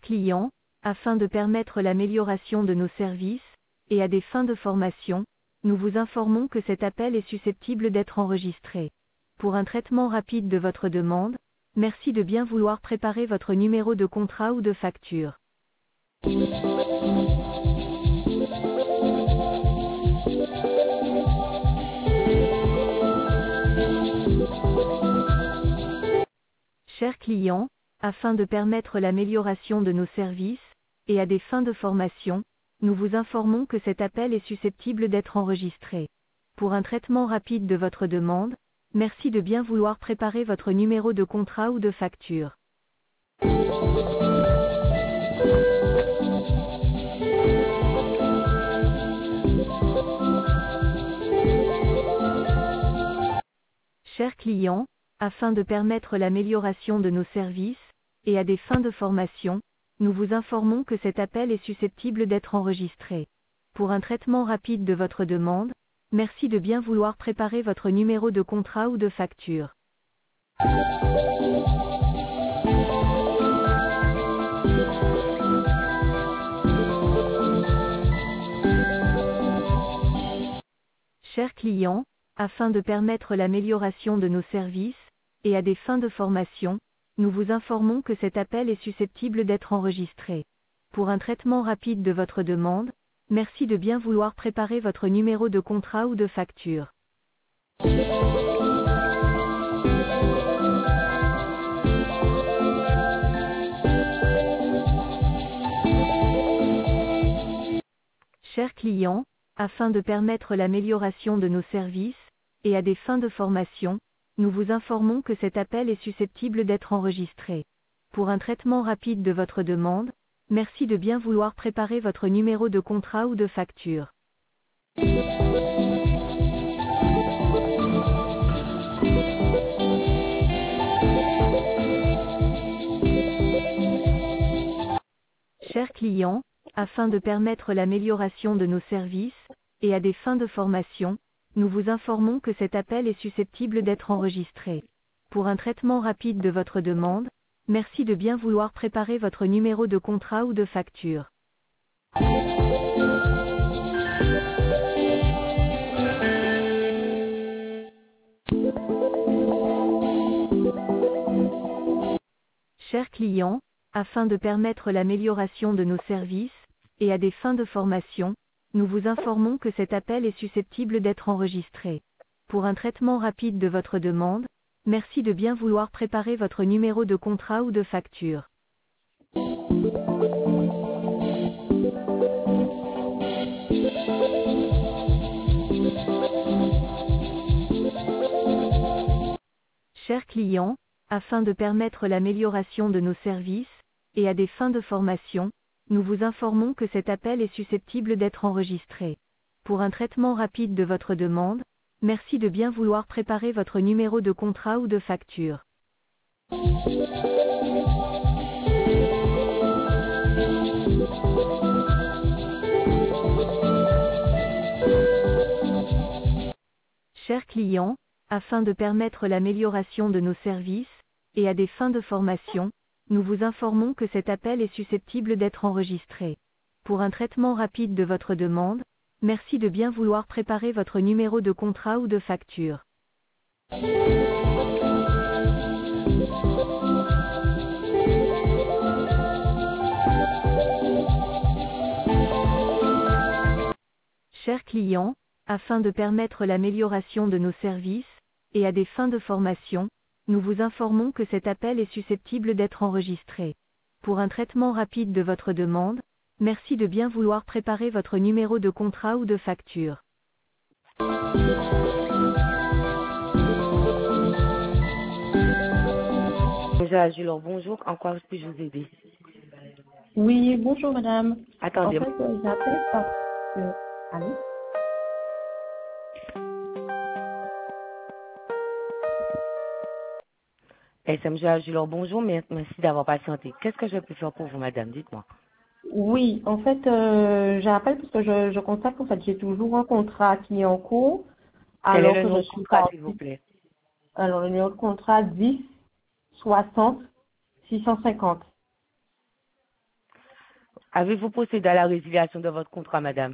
client, afin de permettre l'amélioration de nos services, et à des fins de formation, nous vous informons que cet appel est susceptible d'être enregistré. Pour un traitement rapide de votre demande, merci de bien vouloir préparer votre numéro de contrat ou de facture. Chers clients, afin de permettre l'amélioration de nos services, et à des fins de formation, nous vous informons que cet appel est susceptible d'être enregistré. Pour un traitement rapide de votre demande, merci de bien vouloir préparer votre numéro de contrat ou de facture. Chers clients, afin de permettre l'amélioration de nos services, et à des fins de formation, nous vous informons que cet appel est susceptible d'être enregistré. Pour un traitement rapide de votre demande, merci de bien vouloir préparer votre numéro de contrat ou de facture. Chers clients, afin de permettre l'amélioration de nos services, et à des fins de formation, nous vous informons que cet appel est susceptible d'être enregistré. Pour un traitement rapide de votre demande, merci de bien vouloir préparer votre numéro de contrat ou de facture. Chers clients, afin de permettre l'amélioration de nos services, et à des fins de formation, nous vous informons que cet appel est susceptible d'être enregistré. Pour un traitement rapide de votre demande, merci de bien vouloir préparer votre numéro de contrat ou de facture. Chers clients, afin de permettre l'amélioration de nos services, et à des fins de formation, nous vous informons que cet appel est susceptible d'être enregistré. Pour un traitement rapide de votre demande, merci de bien vouloir préparer votre numéro de contrat ou de facture. Chers clients, afin de permettre l'amélioration de nos services, et à des fins de formation, nous vous informons que cet appel est susceptible d'être enregistré. Pour un traitement rapide de votre demande, merci de bien vouloir préparer votre numéro de contrat ou de facture. Chers clients, afin de permettre l'amélioration de nos services, et à des fins de formation, nous vous informons que cet appel est susceptible d'être enregistré. Pour un traitement rapide de votre demande, merci de bien vouloir préparer votre numéro de contrat ou de facture. Chers clients, afin de permettre l'amélioration de nos services, et à des fins de formation, nous vous informons que cet appel est susceptible d'être enregistré. Pour un traitement rapide de votre demande, merci de bien vouloir préparer votre numéro de contrat ou de facture. Chers clients, afin de permettre l'amélioration de nos services, et à des fins de formation, nous vous informons que cet appel est susceptible d'être enregistré. Pour un traitement rapide de votre demande, merci de bien vouloir préparer votre numéro de contrat ou de facture. Bonjour, en quoi puis-je vous aider? Oui, bonjour madame. Attendez. En fait, j'appelle parce que... Allô? SMG Agilor, bonjour, merci d'avoir patienté. Qu'est-ce que je peux faire pour vous, madame? Dites-moi. Oui, en fait, j'appelle parce que je constate qu'en fait, j'ai toujours un contrat qui est en cours. Quel Alors est le que nom je de suis contrat, pas... s'il vous plaît? Alors, le numéro de contrat 10 60 650. Avez-vous procédé à la résiliation de votre contrat, madame?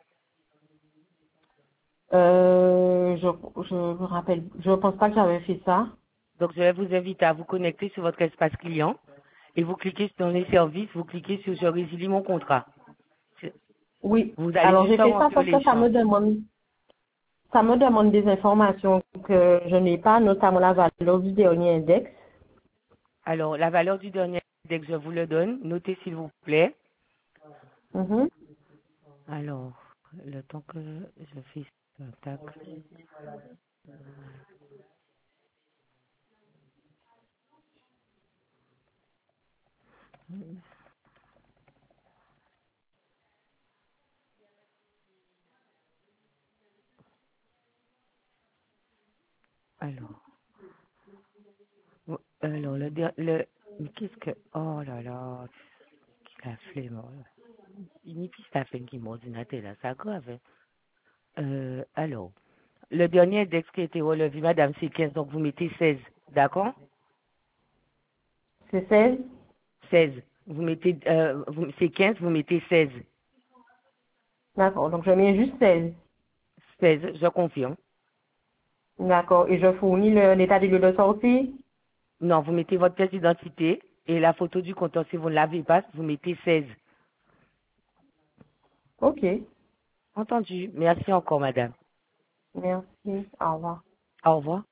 Je me rappelle, je pense pas que j'avais fait ça. Donc, je vais vous inviter à vous connecter sur votre espace client et vous cliquez dans les services, vous cliquez sur je résilie mon contrat. Oui. Vous allez Alors j'ai fait justement ça sur parce que l'échange. ça me demande des informations que je n'ai pas, notamment la valeur du dernier index. Alors, la valeur du dernier, dès que je vous le donne, notez s'il vous plaît. Mhm. Alors, le temps que je fais ça, tac. Alors, mais qu'est-ce que, oh là là, la flemme. Il n'y a plus la flemme qui m'ordinateur là, ça grave. Hein. Alors, le dernier index qui a été relevé, madame, c'est 15, donc vous mettez 16, d'accord? C'est 16. 16. Vous mettez, c'est 15, vous mettez 16. D'accord. Donc je mets juste 16. 16, je confirme. D'accord. Et je fournis l'état des lieux de sortie. Non, vous mettez votre pièce d'identité et la photo du compteur. Si vous ne l'avez pas, vous mettez 16. Ok. Entendu. Merci encore, madame. Merci. Au revoir. Au revoir.